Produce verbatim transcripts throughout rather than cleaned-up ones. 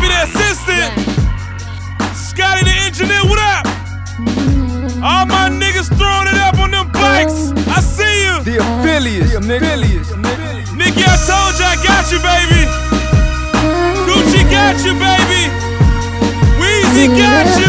Stevie the assistant. Scotty the engineer, what up? All my niggas throwing it up on them bikes. I see you. The affiliates, the affiliates. Nikki, I told you I got you, baby. Gucci got you, baby. Weezy got you.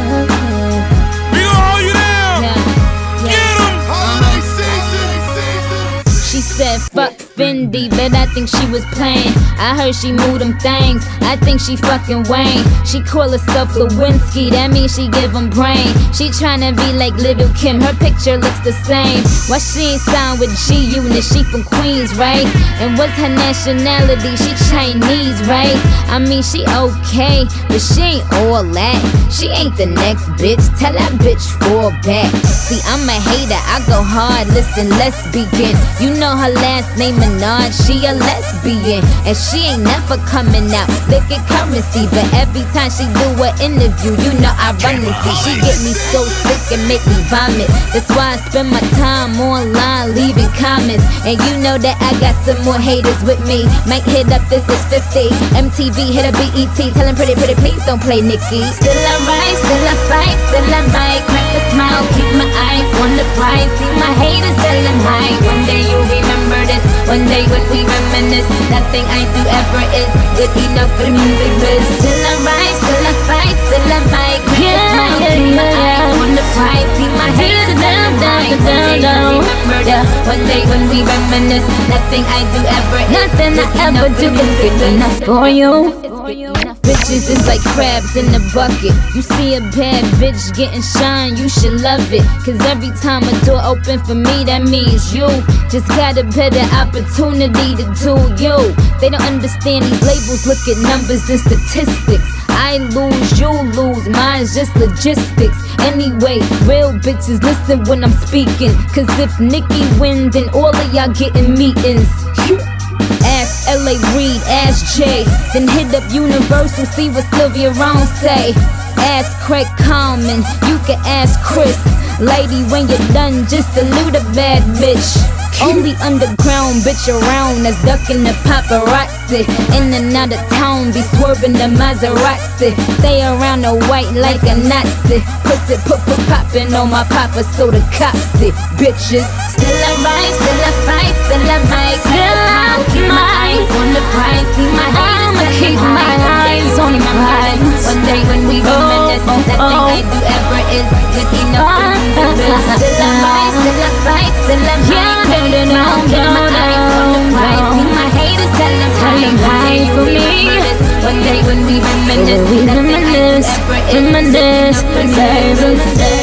We gon' hold you down. Get 'em. Holiday season. She said, fuck Fendi, but I think she was playing. I heard she moved them things, I think she fucking Wayne. She call herself Lewinsky, that means she give him brain. She tryna be like Little Kim, her picture looks the same. Why she ain't signed with G-Unit, she from Queens, right? And what's her nationality, she Chinese, right? I mean, she okay, but she ain't all that. She ain't the next bitch, tell that bitch fall back. See, I'm a hater, I go hard, listen, let's begin. You know her last name Minaj, she a lesbian. And she ain't never coming out, look at currency. But every time she do an interview, you know I run this shit. She get me so sick and make me vomit. That's why I spend my time online leaving comments. And you know that I got some more haters with me. Might hit up This Is fifty, M T V, hit a B E T. Tell him pretty, pretty, please don't play Nicki. Still I rise, still I fight, still I might crack a smile, keep my eyes on the prize. See my haters tell them hi. One day you'll remember this, one day when we reminisce. Nothing I do ever is good enough for the music biz. Still I rise, still I fight, still I might crack a smile, keep my eyes on the prize. See my haters tell them hi. One day you'll remember this, one day when we reminisce. Nothing I do ever is Nothing I ever do is good enough for you. Bitches is like crabs in the bucket. You see a bad bitch getting shine, you should love it. Cause every time a door open for me, that means you just got a better opportunity to do you. They don't understand these labels, look at numbers and statistics. I lose, you lose, mine's just logistics. Anyway, real bitches listen when I'm speaking. Cause if Nicki win, then all of y'all getting meetings. Ask L A Reid, ask Jay, then hit up Universal, see what Sylvia Rome say. Ask Craig Common, you can ask Chris. Lady, when you're done, just salute a bad bitch. Only underground bitch around that's ducking the paparazzi. In and out of town, be swerving the Maserati. Stay around the white like a Nazi. Pussy put put poppin' on my papa, so the cops see. Bitches, still I rise, still I fight, still I might. Still I keep my eyes on the prize. See my I'ma keep my eyes on the prize. One day when we reminisce, nothing I do ever is good enough for me. Still I rise, still I fight, still I might. No, no, no, no, my haters tell them telling lies for me. One day when we reminisce, nothing I ever is good enough for me.